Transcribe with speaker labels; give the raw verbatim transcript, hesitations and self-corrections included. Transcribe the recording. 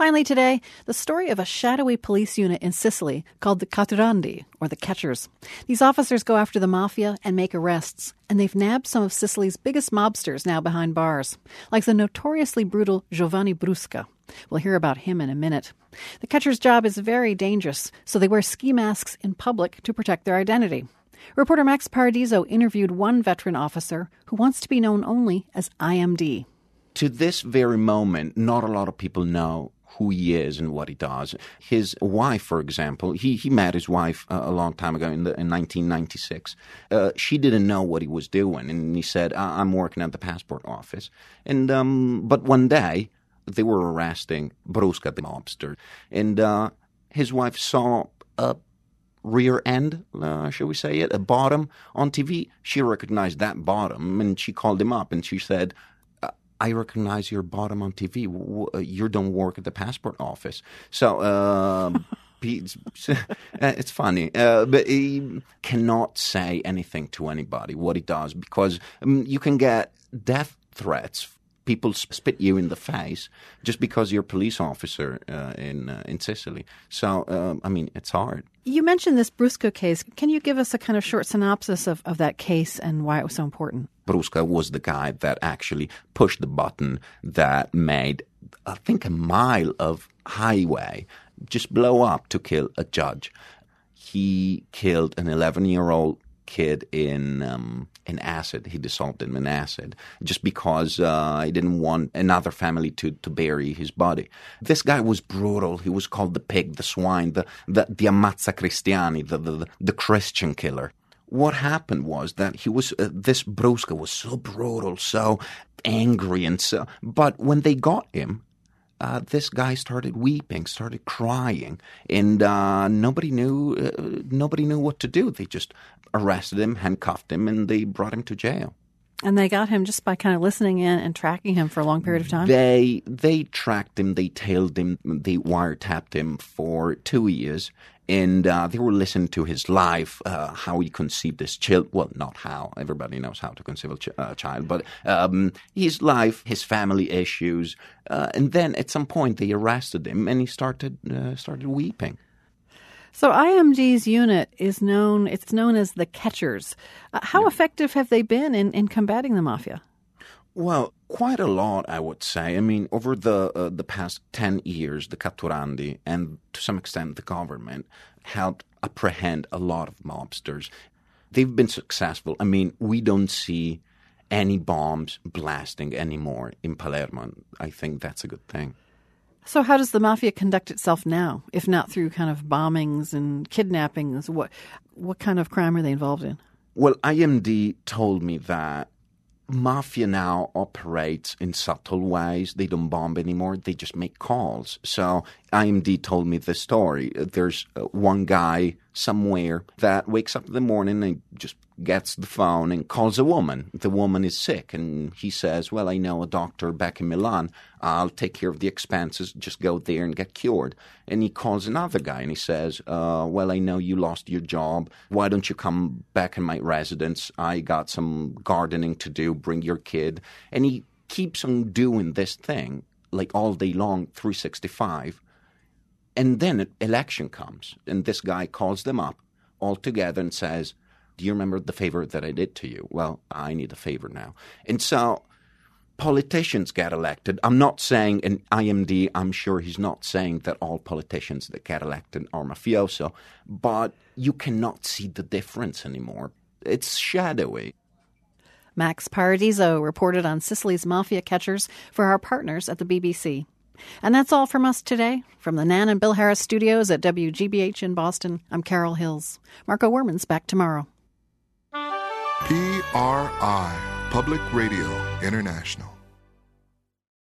Speaker 1: Finally today, the story of a shadowy police unit in Sicily called the Catturandi, or the Catchers. These officers go after the mafia and make arrests, and they've nabbed some of Sicily's biggest mobsters now behind bars, like the notoriously brutal Giovanni Brusca. We'll hear about him in a minute. The Catchers' job is very dangerous, so they wear ski masks in public to protect their identity. Reporter Max Paradiso interviewed one veteran officer who wants to be known only as I M D.
Speaker 2: To this very moment, not a lot of people know who he is and what he does. His wife, for example, he, he met his wife uh, a long time ago in, the, in nineteen ninety-six. Uh, she didn't know what he was doing, and he said, I'm working at the passport office. And um, But one day, they were arresting Brusca, the mobster, and uh, his wife saw a rear end, uh, shall we say it, a bottom on T V. She recognized that bottom, and she called him up, and she said, I recognize your bottom on T V. You don't work at the passport office. So uh, it's funny. Uh, but he cannot say anything to anybody what he does because um, you can get death threats. People spit you in the face just because you're a police officer uh, in uh, in Sicily. So, um, I mean, it's hard.
Speaker 1: You mentioned this Brusca case. Can you give us a kind of short synopsis of, of that case and why it was so important?
Speaker 2: Brusca was the guy that actually pushed the button that made, I think, a mile of highway just blow up to kill a judge. He killed an eleven-year-old kid in um, in acid. He dissolved him in acid just because uh, he didn't want another family to, to bury his body. This guy was brutal. He was called the pig, the swine, the the, the ammazza cristiani, the, the the Christian killer. What happened was that he was uh, this Brusca was so brutal, so angry, and so. But when they got him, uh, this guy started weeping, started crying, and uh, nobody knew uh, nobody knew what to do. They just arrested him, handcuffed him, and they brought him to jail.
Speaker 1: And they got him just by kind of listening in and tracking him for a long period of time?
Speaker 2: They they tracked him, they tailed him, they wiretapped him for two years. And uh, they were listening to his life, uh, how he conceived his child. Well, not how. Everybody knows how to conceive a ch- uh, child. But um, his life, his family issues. Uh, and then at some point they arrested him and he started uh, started weeping.
Speaker 1: So I M D's unit is known, it's known as the Catchers. Uh, how yeah. effective have they been in, in combating the mafia?
Speaker 2: Well, quite a lot, I would say. I mean, over the uh, the past ten years, the Catturandi and to some extent the government helped apprehend a lot of mobsters. They've been successful. I mean, we don't see any bombs blasting anymore in Palermo. I think that's a good thing.
Speaker 1: So how does the mafia conduct itself now, if not through kind of bombings and kidnappings? What, what kind of crime are they involved in?
Speaker 2: Well, I M D told me that mafia now operates in subtle ways. They don't bomb anymore. They just make calls. So I M D told me this story. There's uh, one guy somewhere that wakes up in the morning and just gets the phone and calls a woman. The woman is sick, and he says, well, I know a doctor back in Milan. I'll take care of the expenses. Just go there and get cured. And he calls another guy, and he says, uh, well, I know you lost your job. Why don't you come back in my residence? I got some gardening to do. Bring your kid. And he keeps on doing this thing, like all day long, three sixty-five. And then an election comes, and this guy calls them up all together and says, do you remember the favor that I did to you? Well, I need a favor now. And so politicians get elected. I'm not saying, and I M D, I'm sure he's not saying that all politicians that get elected are mafioso, but you cannot see the difference anymore. It's shadowy.
Speaker 1: Max Paradiso reported on Sicily's mafia catchers for our partners at the B B C. And that's all from us today. From the Nan and Bill Harris studios at W G B H in Boston, I'm Carol Hills. Marco Werman's back tomorrow.
Speaker 3: P R I, Public Radio International.